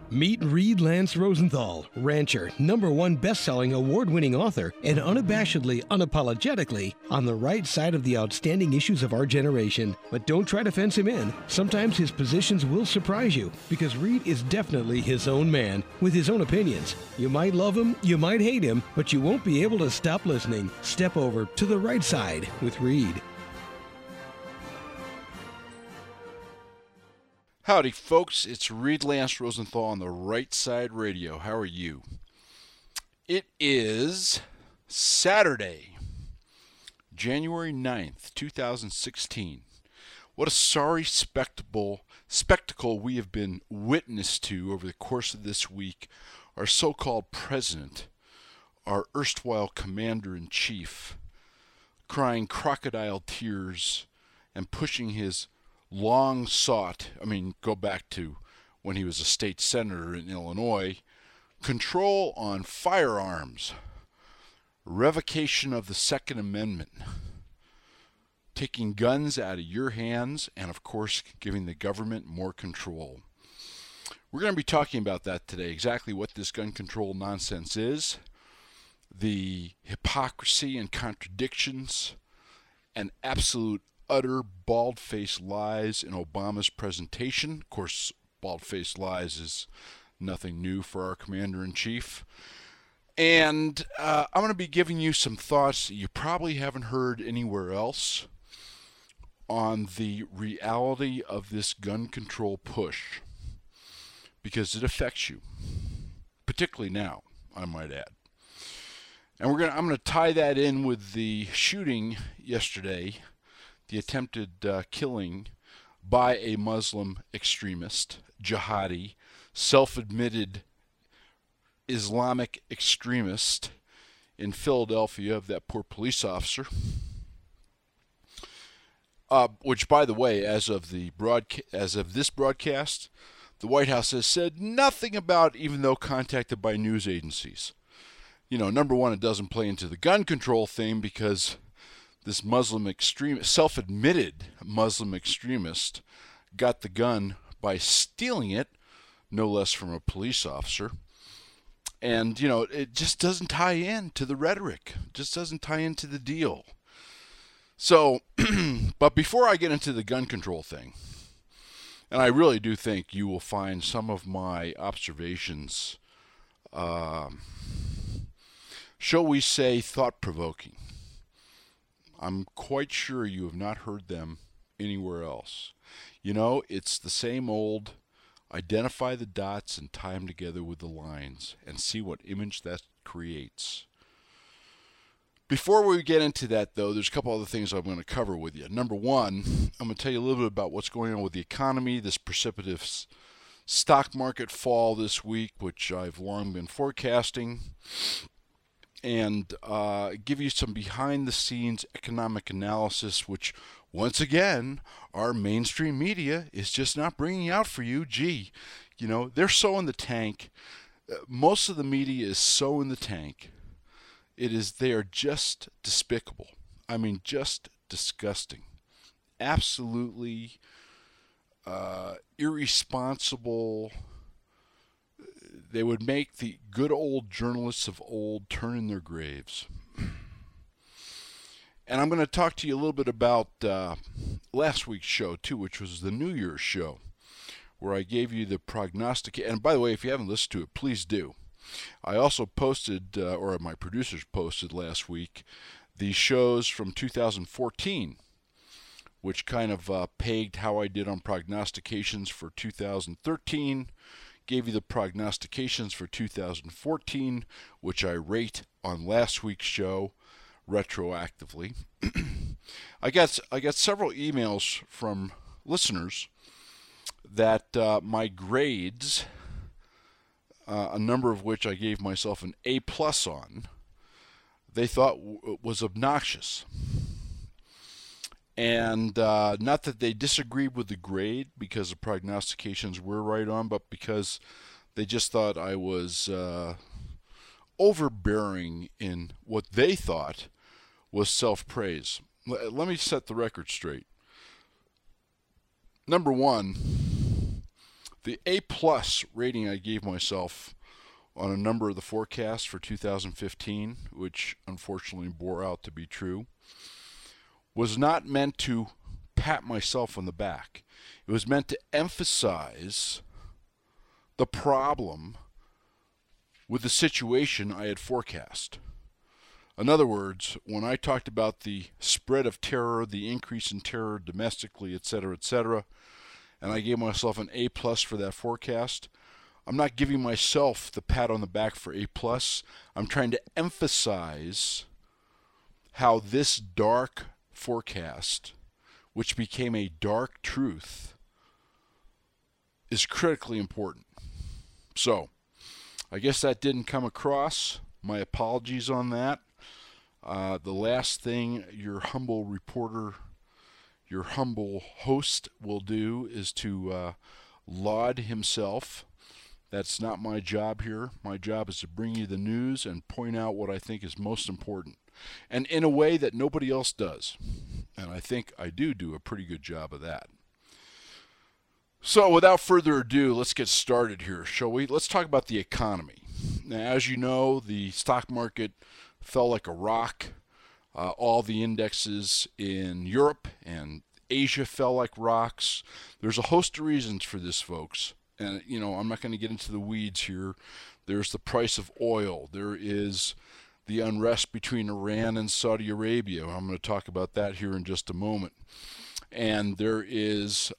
Meet Reed Lance Rosenthal, rancher, #1 best-selling award-winning author, and unabashedly, unapologetically on the right side of the outstanding issues of our generation. But don't try to fence him in. Sometimes his positions will surprise you, because Reed is definitely his own man, with his own opinions. You might love him, you might hate him, but you won't be able to stop listening. Step over to the right side with Reed. Howdy, folks. It's Reed Lance Rosenthal on the Right Side Radio. How are you? It is Saturday, January 9th, 2016. What a sorry spectacle we have been witness to over the course of this week. Our so-called president, our erstwhile commander-in-chief, crying crocodile tears and pushing his go back to when he was a state senator in Illinois, control on firearms, revocation of the Second Amendment, taking guns out of your hands, and of course giving the government more control. We're going to be talking about that today, exactly what this gun control nonsense is, the hypocrisy and contradictions, and absolute utter bald-faced lies in Obama's presentation. Of course, bald-faced lies is nothing new for our commander-in-chief. And I'm going to be giving you some thoughts that you probably haven't heard anywhere else on the reality of this gun control push, because it affects you, particularly now, I might add. And I'm going to tie that in with the shooting yesterday, the attempted killing by a Muslim extremist, jihadi, self-admitted Islamic extremist in Philadelphia of that poor police officer, which, by the way, as of this broadcast, the White House has said nothing about, even though contacted by news agencies. You know, number one, it doesn't play into the gun control thing because this Muslim extremist, self-admitted Muslim extremist, got the gun by stealing it, no less from a police officer. And, you know, it just doesn't tie in to the rhetoric. It just doesn't tie into the deal. So, but before I get into the gun control thing, and I really do think you will find some of my observations, shall we say, thought-provoking. I'm quite sure you have not heard them anywhere else. You know, it's the same old identify the dots and tie them together with the lines and see what image that creates. Before we get into that, though, there's a couple other things I'm going to cover with you. Number one, I'm going to tell you a little bit about what's going on with the economy, this precipitous stock market fall this week, which I've long been forecasting, and give you some behind-the-scenes economic analysis, which, once again, our mainstream media is just not bringing out for you. Gee, you know, they're so in the tank. Most of the media is so in the tank. They are just despicable. I mean, just disgusting. Absolutely irresponsible. They would make the good old journalists of old turn in their graves. And I'm going to talk to you a little bit about last week's show, too, which was the New Year's show, where I gave you the prognostic. And by the way, if you haven't listened to it, please do. I also posted, or my producers posted last week, the shows from 2014, which kind of pegged how I did on prognostications for 2013. Gave you the prognostications for 2014, which I rate on last week's show retroactively. I got several emails from listeners that my grades, a number of which I gave myself an A+ on, they thought was obnoxious. And not that they disagreed with the grade because the prognostications were right on, but because they just thought I was overbearing in what they thought was self-praise. Let me set the record straight. Number one, The A+ rating I gave myself on a number of the forecasts for 2015, which unfortunately bore out to be true, was not meant to pat myself on the back. It was meant to emphasize the problem with the situation I had forecast. In other words, when I talked about the spread of terror, the increase in terror domestically, etc., and I gave myself an A+ for that forecast, I'm not giving myself the pat on the back for A+. I'm trying to emphasize how this dark forecast, which became a dark truth, is critically important. So, I guess that didn't come across. My apologies on that. The last thing your humble reporter, your humble host will do is to laud himself. That's not my job here. My job is to bring you the news and point out what I think is most important, and in a way that nobody else does. And I think I do a pretty good job of that. So without further ado, let's get started here, shall we? Let's talk about the economy. Now, as you know, the stock market fell like a rock. All the indexes in Europe and Asia fell like rocks. There's a host of reasons for this, folks. And, I'm not going to get into the weeds here. There's the price of oil. There is the unrest between Iran and Saudi Arabia. I'm going to talk about that here in just a moment. And there is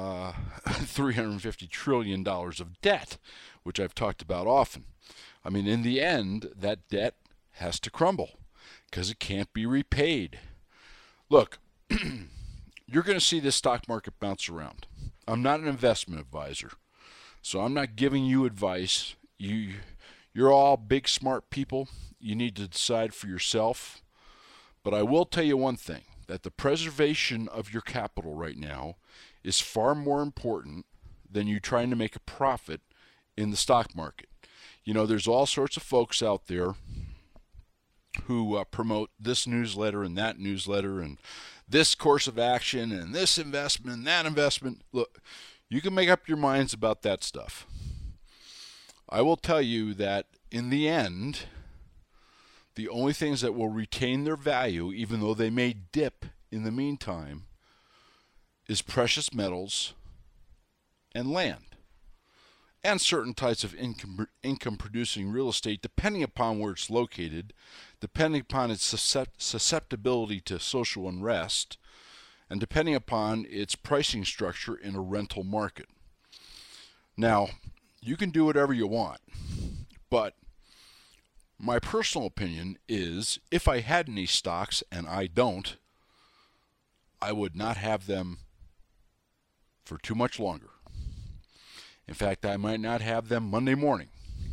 $350 trillion of debt, which I've talked about often. I mean, in the end, that debt has to crumble because it can't be repaid. Look, you're going to see this stock market bounce around. I'm not an investment advisor, so I'm not giving you advice. You're all big, smart people. You need to decide for yourself. But I will tell you one thing, that the preservation of your capital right now is far more important than you trying to make a profit in the stock market. There's all sorts of folks out there who promote this newsletter and that newsletter and this course of action and this investment and that investment. Look, you can make up your minds about that stuff. I will tell you that in the end, the only things that will retain their value, even though they may dip in the meantime, is precious metals and land, and certain types of income-producing real estate, depending upon where it's located, depending upon its susceptibility to social unrest, and depending upon its pricing structure in a rental market. Now, you can do whatever you want, but my personal opinion is if I had any stocks, and I don't, I would not have them for too much longer. In fact, I might not have them Monday morning.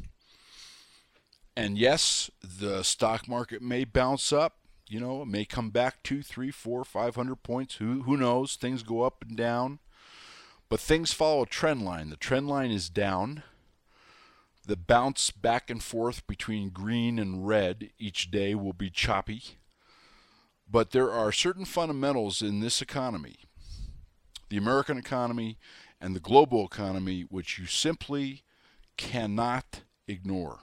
And yes, the stock market may bounce up. It may come back 2, 3, 4, 500 points. Who knows? Things go up and down. But things follow a trend line. The trend line is down. The bounce back and forth between green and red each day will be choppy. But there are certain fundamentals in this economy, the American economy and the global economy, which you simply cannot ignore.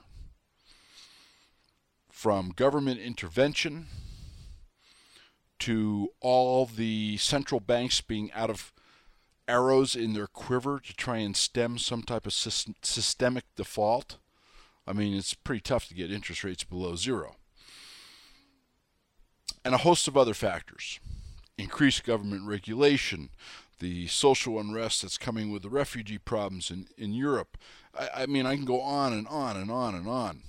From government intervention to all the central banks being out of arrows in their quiver to try and stem some type of systemic default. I mean, it's pretty tough to get interest rates below zero. And a host of other factors. Increased government regulation, the social unrest that's coming with the refugee problems in Europe. I mean, I can go on and on and on and on.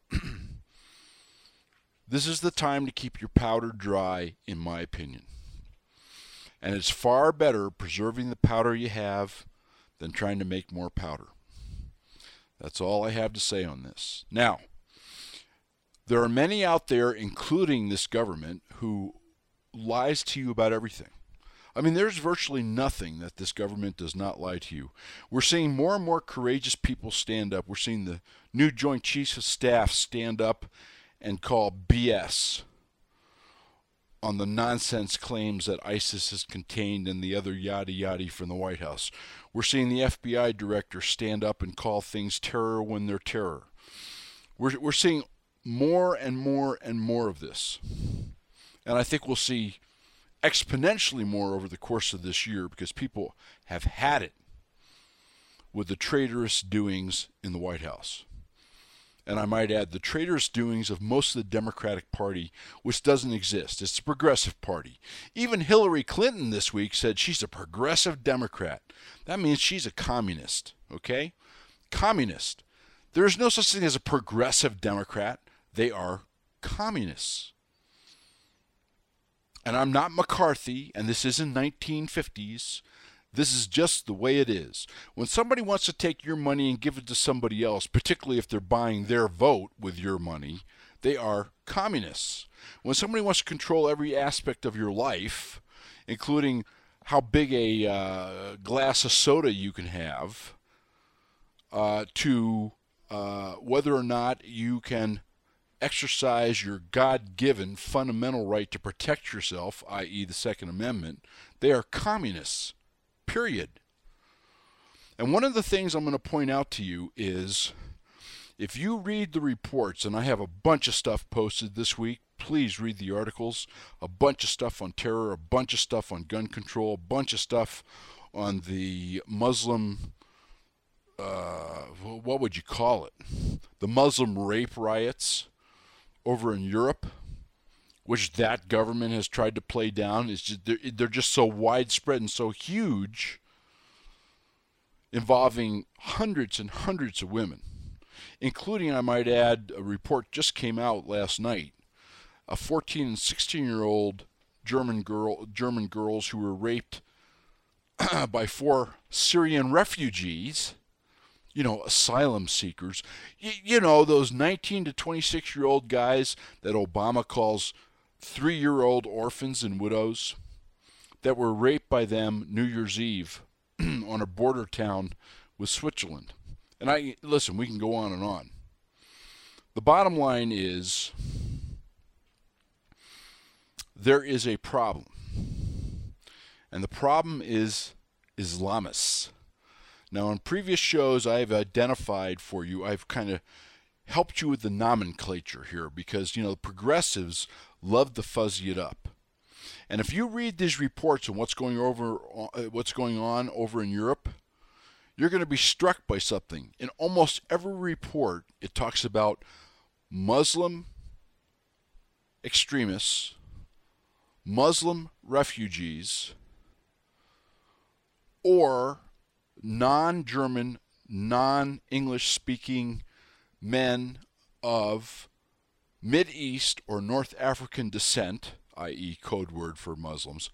This is the time to keep your powder dry, in my opinion. And it's far better preserving the powder you have than trying to make more powder. That's all I have to say on this. Now, there are many out there, including this government, who lies to you about everything. I mean, there's virtually nothing that this government does not lie to you. We're seeing more and more courageous people stand up. We're seeing the new Joint Chiefs of Staff stand up and call BS on the nonsense claims that ISIS is contained and the other yada yada from the White House. We're seeing the FBI director stand up and call things terror when they're terror. We're seeing more and more and more of this. And I think we'll see exponentially more over the course of this year because people have had it with the traitorous doings in the White House. And I might add, the traitorous doings of most of the Democratic Party, which doesn't exist. It's the Progressive Party. Even Hillary Clinton this week said she's a progressive Democrat. That means she's a communist, okay? Communist. There is no such thing as a progressive Democrat. They are communists. And I'm not McCarthy, and this isn't 1950s. This is just the way it is. When somebody wants to take your money and give it to somebody else, particularly if they're buying their vote with your money, they are communists. When somebody wants to control every aspect of your life, including how big a glass of soda you can have, to whether or not you can exercise your God-given fundamental right to protect yourself, i.e. the Second Amendment, they are communists. Period. And one of the things I'm going to point out to you is if you read the reports, and I have a bunch of stuff posted this week, please read the articles, a bunch of stuff on terror, a bunch of stuff on gun control, a bunch of stuff on the Muslim, what would you call it? The Muslim rape riots over in Europe, which that government has tried to play down. It's just, they're just so widespread and so huge, involving hundreds and hundreds of women, including, I might add, a report just came out last night, a 14 and 16-year-old German girls who were raped by 4 Syrian refugees, asylum seekers, those 19 to 26-year-old guys that Obama calls 3-year-old orphans and widows that were raped by them New Year's Eve on a border town with Switzerland. And listen, we can go on and on. The bottom line is there is a problem. And the problem is Islamists. Now, in previous shows, I've identified for you, I've kind of helped you with the nomenclature here because, the progressives love to fuzzy it up. And if you read these reports on what's going on over in Europe, you're going to be struck by something. In almost every report, it talks about Muslim extremists, Muslim refugees, or non-German, non-English speaking men of Mid-East or North African descent, i.e. code word for Muslims.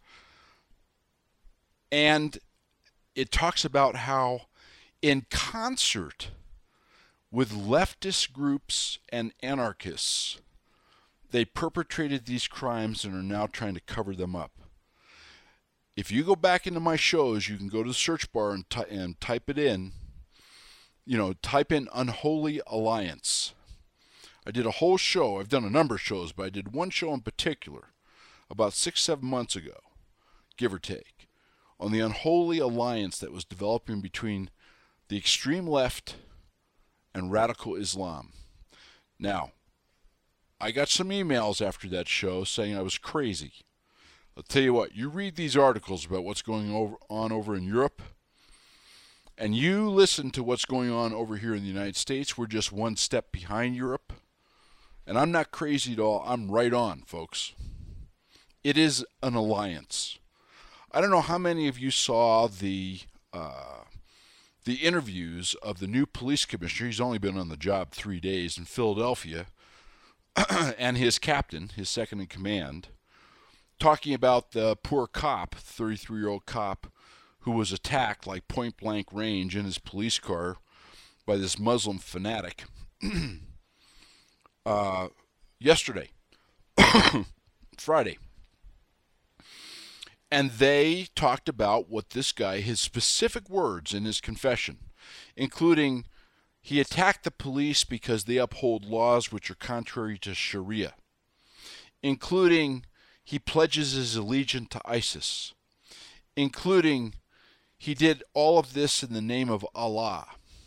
And it talks about how in concert with leftist groups and anarchists, they perpetrated these crimes and are now trying to cover them up. If you go back into my shows, you can go to the search bar and type it in. Type in Unholy Alliance. I did a whole show. I've done a number of shows, but I did one show in particular about 6-7 months ago, give or take, on the unholy alliance that was developing between the extreme left and radical Islam. Now, I got some emails after that show saying I was crazy. I'll tell you what, you read these articles about what's going on over in Europe, and you listen to what's going on over here in the United States. We're just one step behind Europe. And I'm not crazy at all. I'm right on, folks. It is an alliance. I don't know how many of you saw the interviews of the new police commissioner. He's only been on the job 3 days in Philadelphia, and his captain, his second in command, talking about the poor cop, 33-year-old cop, who was attacked like point-blank range in his police car by this Muslim fanatic yesterday, Friday. And they talked about what this guy, his specific words in his confession, including he attacked the police because they uphold laws which are contrary to Sharia, including he pledges his allegiance to ISIS, including he did all of this in the name of Allah.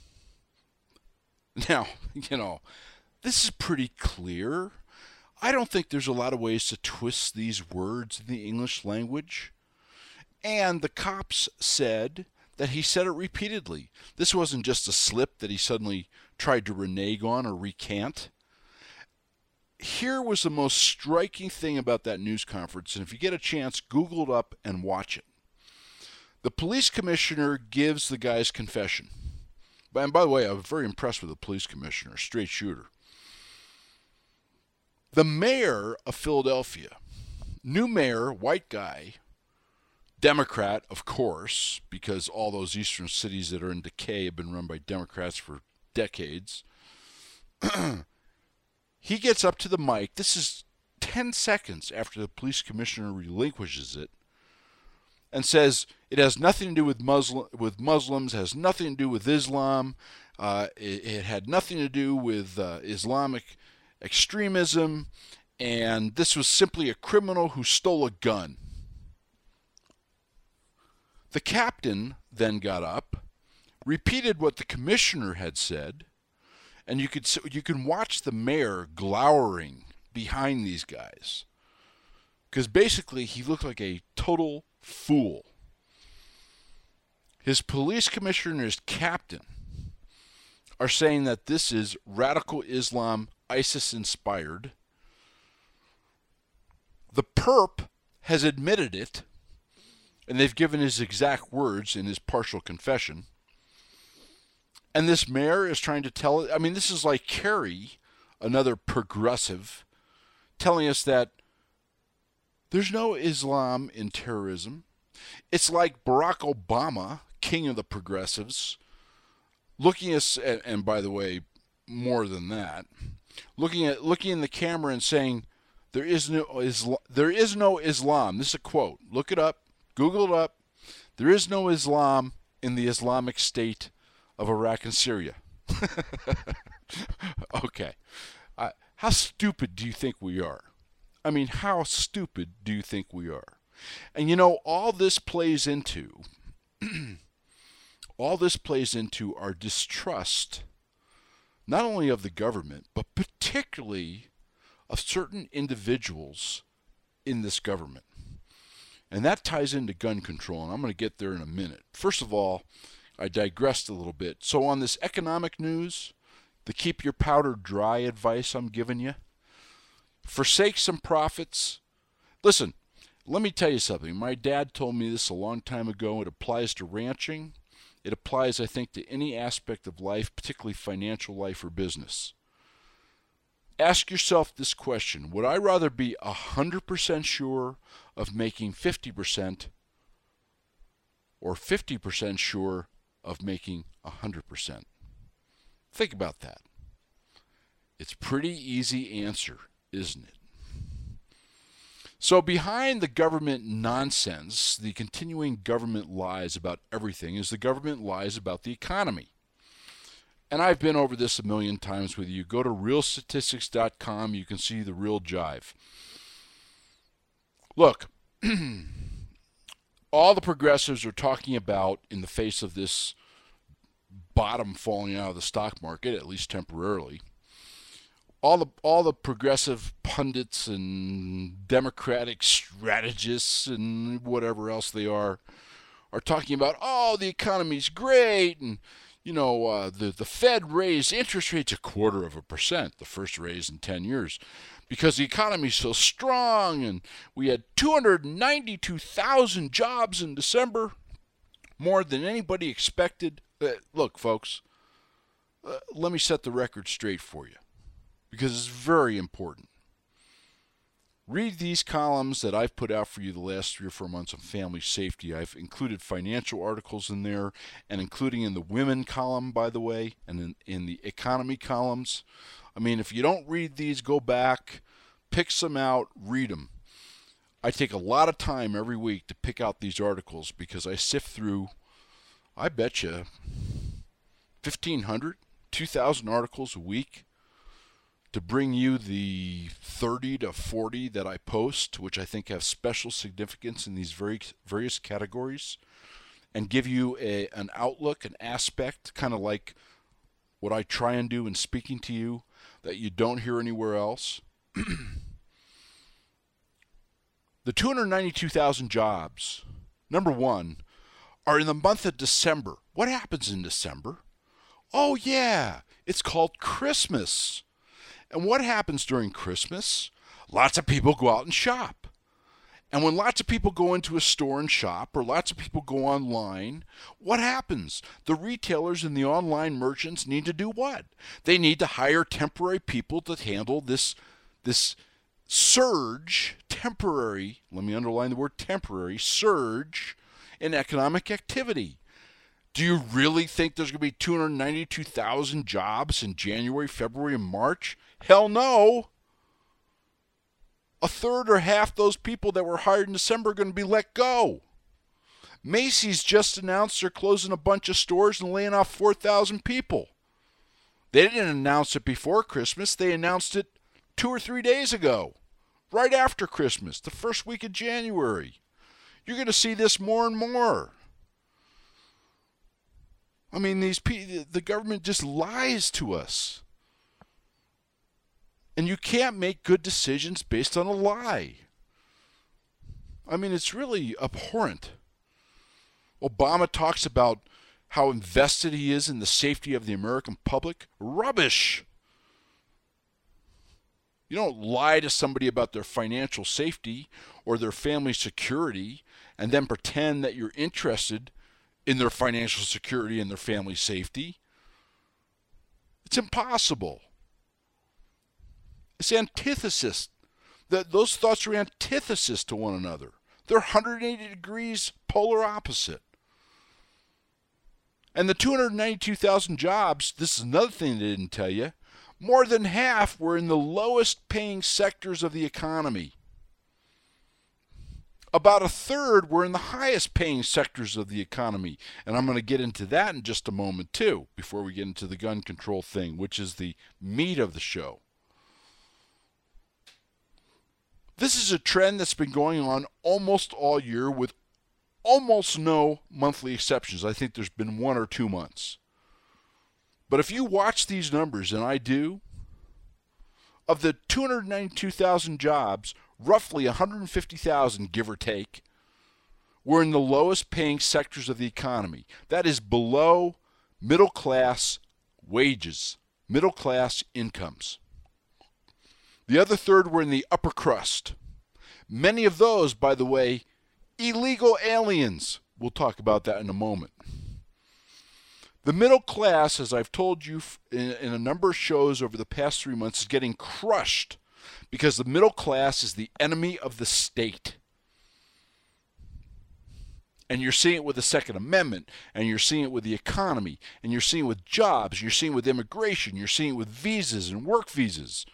Now, this is pretty clear. I don't think there's a lot of ways to twist these words in the English language. And the cops said that he said it repeatedly. This wasn't just a slip that he suddenly tried to renege on or recant. Here was the most striking thing about that news conference, and if you get a chance, Google it up and watch it. The police commissioner gives the guy's confession. And by the way, I was very impressed with the police commissioner, straight shooter. The mayor of Philadelphia, new mayor, white guy, Democrat, of course, because all those eastern cities that are in decay have been run by Democrats for decades. He gets up to the mic. This is 10 seconds after the police commissioner relinquishes it and says it has nothing to do with Muslims, has nothing to do with Islam. It had nothing to do with Islamic extremism, and this was simply a criminal who stole a gun. The captain then got up, repeated what the commissioner had said, and you can watch the mayor glowering behind these guys, because basically he looked like a total fool. His police commissioner and his captain are saying that this is radical Islam, ISIS-inspired. The perp has admitted it, and they've given his exact words in his partial confession. And this mayor is trying to tell it. I mean, this is like Kerry, another progressive, telling us that there's no Islam in terrorism. It's like Barack Obama, king of the progressives, looking at, and by the way, more than that, looking in the camera and saying, there is no Islam. This is a quote. Look it up. Google it up. There is no Islam in the Islamic State of Iraq and Syria. Okay. How stupid do you think we are? I mean, how stupid do you think we are? And all this plays into our distrust, not only of the government, but particularly of certain individuals in this government. And that ties into gun control, and I'm going to get there in a minute. First of all, I digressed a little bit. So on this economic news, the keep your powder dry advice I'm giving you, forsake some profits. Listen, let me tell you something. My dad told me this a long time ago. It applies to ranching. It applies, I think, to any aspect of life, particularly financial life or business. Ask yourself this question. Would I rather be 100% sure of making 50% or 50% sure of making 100%? Think about that. It's a pretty easy answer, isn't it? So behind the government nonsense, the continuing government lies about everything, is the government lies about the economy. And I've been over this a million times with you. Go to realstatistics.com. You can see the real jive. Look, all the progressives are talking about, in the face of this bottom falling out of the stock market, at least temporarily, all the progressive pundits and democratic strategists and whatever else they are talking about, the economy's great, and the Fed raised interest rates 0.25%, the first raise in 10 years, because the economy's so strong, and we had 292,000 jobs in December, more than anybody expected. Look, folks, let me set the record straight for you, because it's very important. Read these columns that I've put out for you the last 3 or 4 months on family safety. I've included financial articles in there, and including in the women column, by the way, and in the economy columns. I mean, if you don't read these, go back, pick some out, read them. I take a lot of time every week to pick out these articles because I sift through, I bet you, 1,500, 2,000 articles a week to bring you the 30 to 40 that I post, which I think have special significance in these various categories, and give you an outlook, an aspect, kind of like what I try and do in speaking to you that you don't hear anywhere else. The 292,000 jobs, number one, are in the month of December. What happens in December? Oh, yeah, it's called Christmas. And what happens during Christmas? Lots of people go out and shop. And when lots of people go into a store and shop, or lots of people go online, what happens? The retailers and the online merchants need to do what? They need to hire temporary people to handle this surge, temporary, let me underline the word temporary, surge in economic activity. Do you really think there's going to be 292,000 jobs in January, February, and March? Hell no. A third or half those people that were hired in December are going to be let go. Macy's just announced they're closing a bunch of stores and laying off 4,000 people. They didn't announce it before Christmas. They announced it 2 or 3 days ago, right after Christmas, the first week of January. You're going to see this more and more. I mean, the government just lies to us. And you can't make good decisions based on a lie. I mean, it's really abhorrent. Obama talks about how invested he is in the safety of the American public. Rubbish. You don't lie to somebody about their financial safety or their family security and then pretend that you're interested in their financial security and their family safety. It's impossible. It's antithesis. Those thoughts are antithesis to one another. They're 180 degrees polar opposite. And the 292,000 jobs, this is another thing they didn't tell you, more than half were in the lowest paying sectors of the economy. About a third were in the highest paying sectors of the economy. And I'm going to get into that in just a moment too, before we get into the gun control thing, which is the meat of the show. This is a trend that's been going on almost all year with almost no monthly exceptions. I think there's been 1 or 2 months. But if you watch these numbers, and I do, of the 292,000 jobs, roughly 150,000, give or take, were in the lowest paying sectors of the economy. That is below middle class wages, middle class incomes. The other third were in the upper crust. Many of those, by the way, illegal aliens. We'll talk about that in a moment. The middle class, as I've told you in a number of shows over the past 3 months, is getting crushed because the middle class is the enemy of the state. And you're seeing it with the Second Amendment, and you're seeing it with the economy, and you're seeing it with jobs, you're seeing it with immigration, you're seeing it with visas and work visas.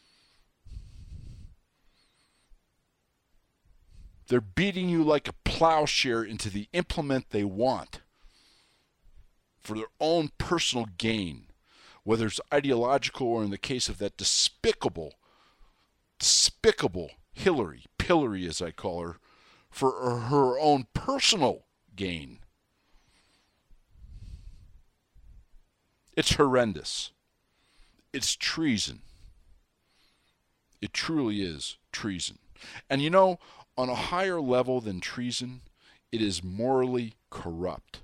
They're beating you like a plowshare into the implement they want for their own personal gain, whether it's ideological or in the case of that despicable Hillary, Pillary as I call her, for her own personal gain. It's horrendous. It's treason. It truly is treason. And you know, on a higher level than treason, it is morally corrupt.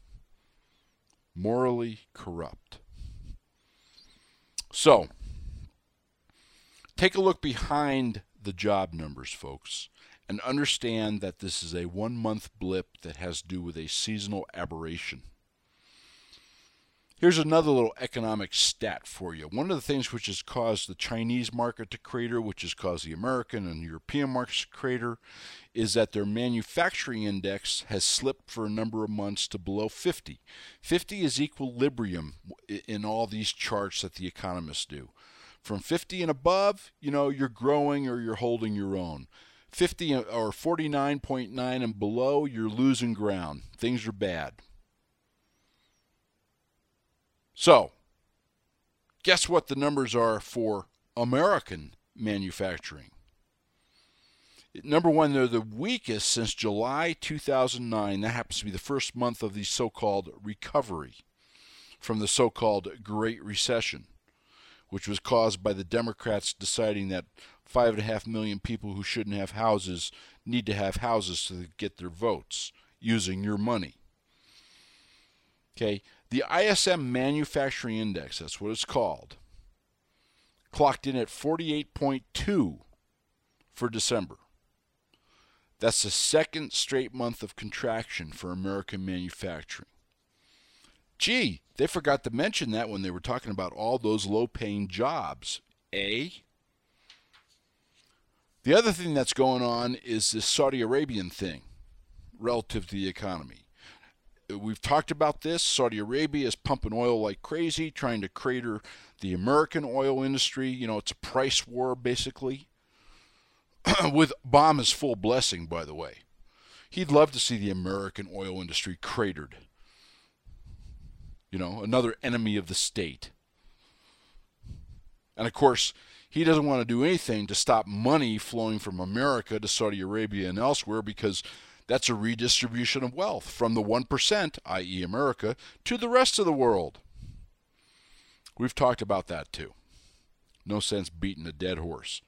Morally corrupt. So, take a look behind the job numbers, folks, and understand that this is a 1-month blip that has to do with a seasonal aberration. Here's another little economic stat for you. One of the things which has caused the Chinese market to crater, which has caused the American and European markets to crater, is that their manufacturing index has slipped for a number of months to below 50. 50 is equilibrium in all these charts that the economists do. From 50 and above, you know, you're growing or you're holding your own. 50 or 49.9 and below, you're losing ground. Things are bad. So, guess what the numbers are for American manufacturing. Number one, they're the weakest since July 2009. That happens to be the first month of the so-called recovery from the so-called Great Recession, which was caused by the Democrats deciding that 5.5 million people who shouldn't have houses need to have houses to get their votes using your money. Okay, the ISM Manufacturing Index, that's what it's called, clocked in at 48.2 for December. That's the second straight month of contraction for American manufacturing. Gee, they forgot to mention that when they were talking about all those low-paying jobs, eh? The other thing that's going on is this Saudi Arabian thing relative to the economy. We've talked about this. Saudi Arabia is pumping oil like crazy, trying to crater the American oil industry. You know, it's a price war, basically. With Obama's full blessing, by the way. He'd love to see the American oil industry cratered. You know, another enemy of the state. And of course, he doesn't want to do anything to stop money flowing from America to Saudi Arabia and elsewhere, because that's a redistribution of wealth from the 1%, i.e. America, to the rest of the world. We've talked about that too. No sense beating a dead horse.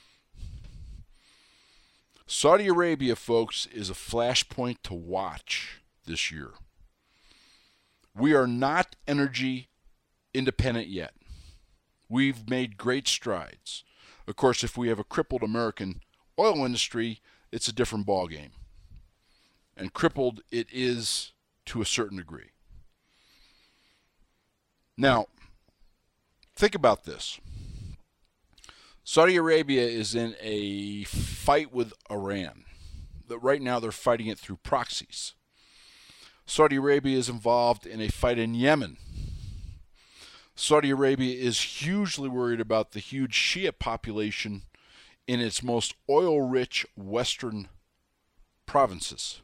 Saudi Arabia, folks, is a flashpoint to watch this year. We are not energy independent yet. We've made great strides. Of course, if we have a crippled American oil industry, it's a different ballgame. And crippled it is to a certain degree. Now, think about this. Saudi Arabia is in a fight with Iran. Right now they're fighting it through proxies. Saudi Arabia is involved in a fight in Yemen. Saudi Arabia is hugely worried about the huge Shia population in its most oil-rich western provinces.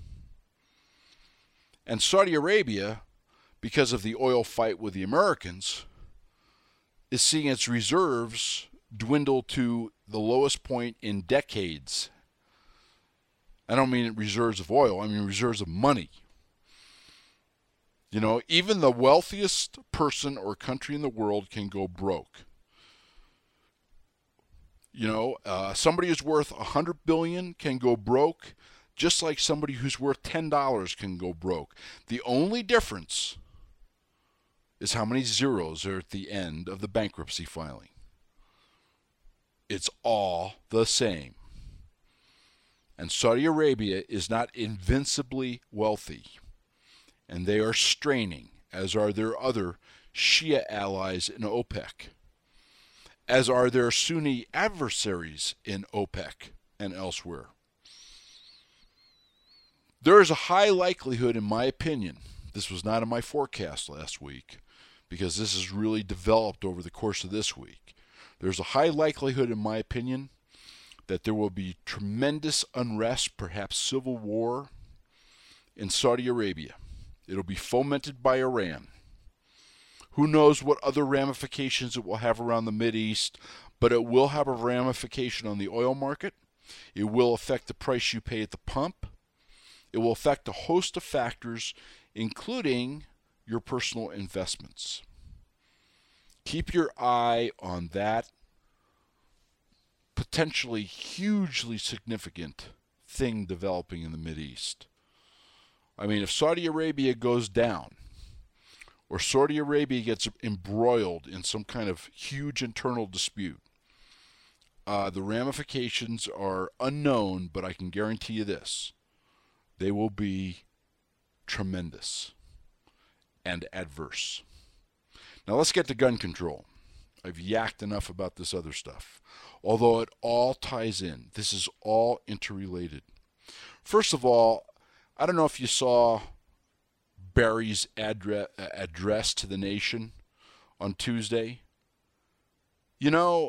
And Saudi Arabia, because of the oil fight with the Americans, is seeing its reserves dwindle to the lowest point in decades. I don't mean reserves of oil, I mean reserves of money. You know, even the wealthiest person or country in the world can go broke. You know, somebody who's worth $100 billion can go broke, just like somebody who's worth $10 can go broke. The only difference is how many zeros are at the end of the bankruptcy filing. It's all the same. And Saudi Arabia is not invincibly wealthy. And they are straining, as are their other Shia allies in OPEC, as are their Sunni adversaries in OPEC and elsewhere. There is a high likelihood, in my opinion, this was not in my forecast last week, because this has really developed over the course of this week. There's a high likelihood, in my opinion, that there will be tremendous unrest, perhaps civil war, in Saudi Arabia. It'll be fomented by Iran. Who knows what other ramifications it will have around the Mideast, but it will have a ramification on the oil market. It will affect the price you pay at the pump. It will affect a host of factors, including your personal investments. Keep your eye on that potentially hugely significant thing developing in the Mideast. I mean, if Saudi Arabia goes down, or Saudi Arabia gets embroiled in some kind of huge internal dispute, the ramifications are unknown, but I can guarantee you this. They will be tremendous and adverse. Now let's get to gun control. I've yacked enough about this other stuff. Although it all ties in. This is all interrelated. First of all, I don't know if you saw Barry's address to the nation on Tuesday. You know,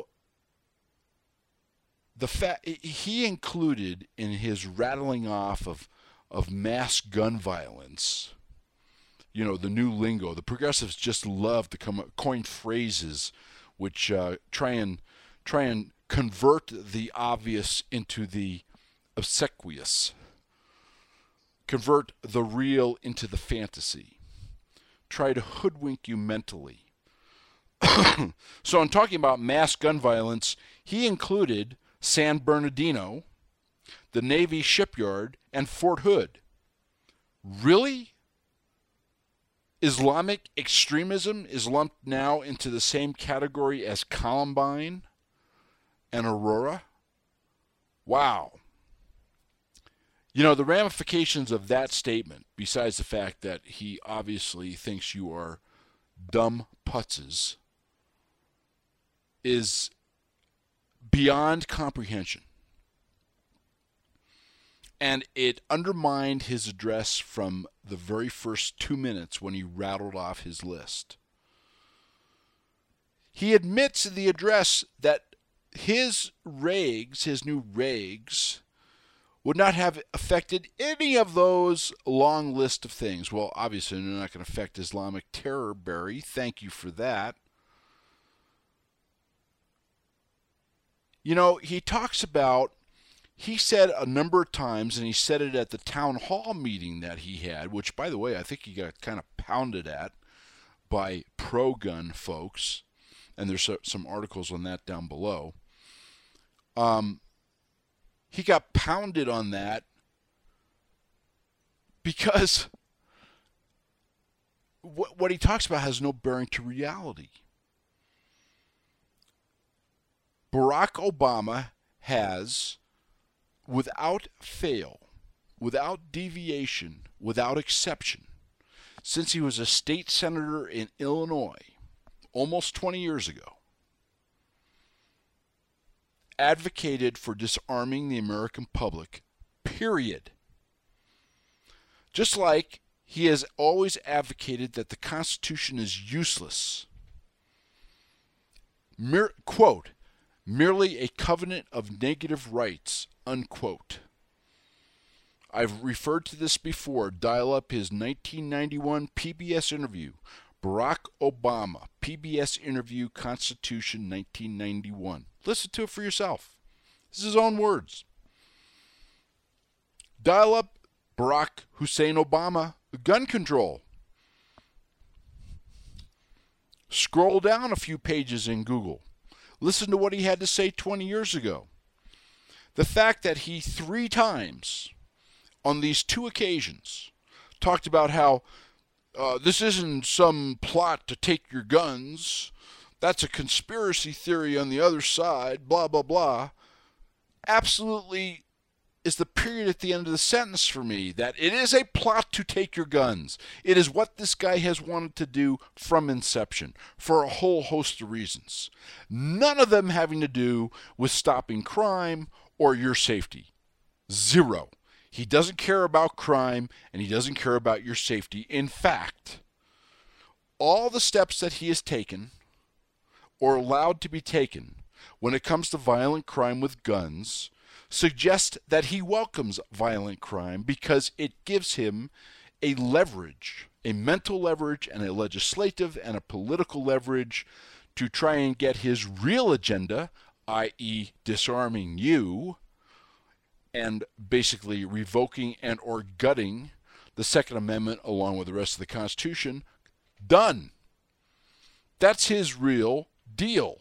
he included in his rattling off of mass gun violence, you know, the new lingo. The progressives just love to coin phrases which try and convert the obvious into the obsequious, convert the real into the fantasy, try to hoodwink you mentally. So in talking about mass gun violence, he included San Bernardino, the Navy shipyard, and Fort Hood. Really? Islamic extremism is lumped now into the same category as Columbine and Aurora? Wow. You know, the ramifications of that statement, besides the fact that he obviously thinks you are dumb putzes, is beyond comprehension. And it undermined his address from the very first 2 minutes when he rattled off his list. He admits in the address that his regs, his new regs, would not have affected any of those long list of things. Well, obviously, they're not going to affect Islamic terror, Barry. Thank you for that. You know, he talks about, he said a number of times, and he said it at the town hall meeting that he had, which, by the way, I think he got kind of pounded at by pro-gun folks, and there's some articles on that down below. He got pounded on that because what he talks about has no bearing to reality. Barack Obama has, without fail, without deviation, without exception, since he was a state senator in Illinois almost 20 years ago, advocated for disarming the American public, period. Just like he has always advocated that the Constitution is useless. Quote, merely a covenant of negative rights, unquote. I've referred to this before. Dial up his 1991 PBS interview. Barack Obama, PBS interview, Constitution, 1991. Listen to it for yourself. This is his own words. Dial up Barack Hussein Obama, gun control. Scroll down a few pages in Google. Listen to what he had to say 20 years ago. The fact that he 3 times on these 2 occasions talked about how this isn't some plot to take your guns, that's a conspiracy theory on the other side, blah, blah, blah, absolutely is the period at the end of the sentence for me, that it is a plot to take your guns. It is what this guy has wanted to do from inception for a whole host of reasons. None of them having to do with stopping crime or your safety. Zero. He doesn't care about crime and he doesn't care about your safety. In fact, all the steps that he has taken or allowed to be taken when it comes to violent crime with guns suggest that he welcomes violent crime because it gives him a leverage, a mental leverage and a legislative and a political leverage to try and get his real agenda, i.e. disarming you and basically revoking and or gutting the Second Amendment along with the rest of the Constitution, done. That's his real deal.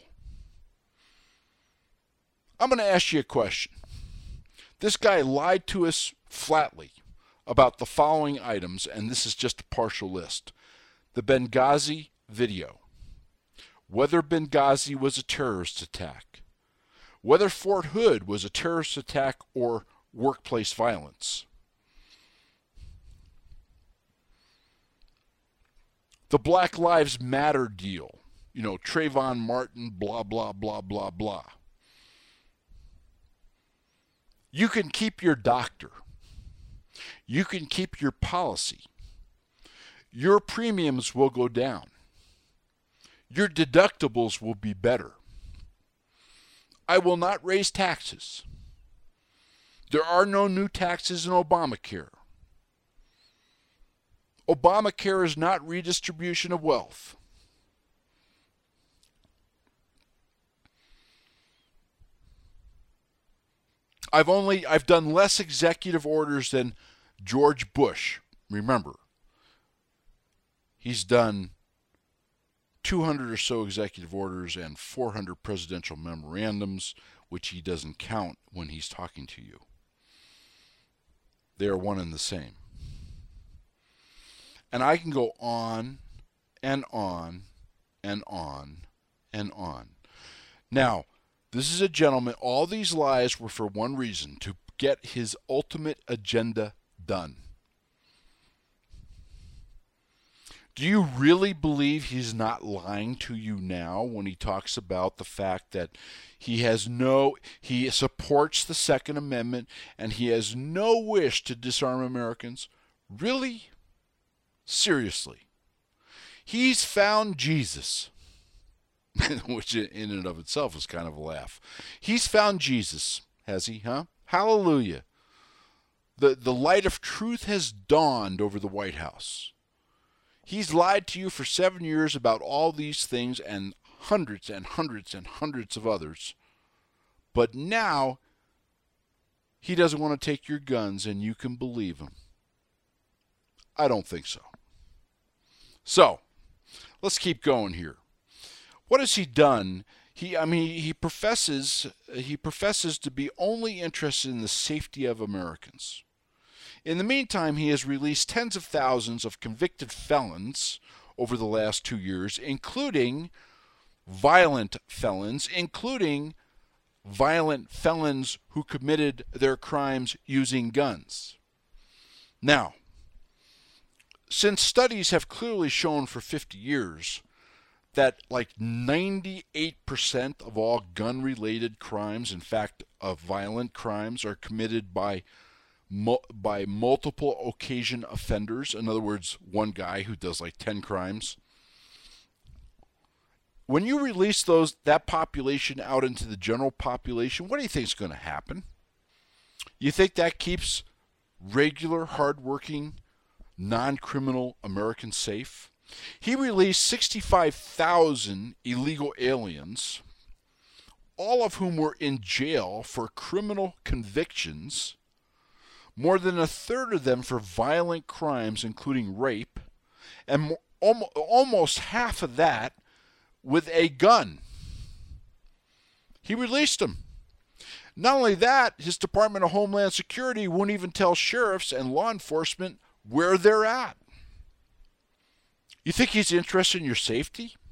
I'm going to ask you a question. This guy lied to us flatly about the following items, and this is just a partial list. The Benghazi video. Whether Benghazi was a terrorist attack. Whether Fort Hood was a terrorist attack or workplace violence. The Black Lives Matter deal. You know, Trayvon Martin, blah, blah, blah, blah, blah. You can keep your doctor. You can keep your policy. Your premiums will go down. Your deductibles will be better. I will not raise taxes. There are no new taxes in Obamacare. Obamacare is not redistribution of wealth. I've done less executive orders than George Bush. Remember, he's done 200 or so executive orders and 400 presidential memorandums, which he doesn't count when he's talking to you. They are one and the same. And I can go on and on and on and on. Now, this is a gentleman, all these lies were for one reason, to get his ultimate agenda done. Do you really believe he's not lying to you now when he talks about the fact that he supports the Second Amendment and he has no wish to disarm Americans? Really? Seriously? He's found Jesus, which in and of itself is kind of a laugh. He's found Jesus, has he, huh? Hallelujah. The light of truth has dawned over the White House. He's lied to you for 7 years about all these things and hundreds and hundreds and hundreds of others. But now, he doesn't want to take your guns, and you can believe him. I don't think so. So, let's keep going here. What has he done? He professes to be only interested in the safety of Americans. In the meantime, he has released tens of thousands of convicted felons over the last 2 years, including violent felons who committed their crimes using guns. Now, since studies have clearly shown for 50 years that like 98% of all gun-related crimes, in fact, of violent crimes, are committed by multiple occasion offenders. In other words, one guy who does like 10 crimes. When you release that population out into the general population, what do you think is going to happen? You think that keeps regular, hardworking, non-criminal Americans safe? He released 65,000 illegal aliens, all of whom were in jail for criminal convictions, more than a third of them for violent crimes, including rape, and almost half of that with a gun. He released them. Not only that, his Department of Homeland Security won't even tell sheriffs and law enforcement where they're at. You think he's interested in your safety?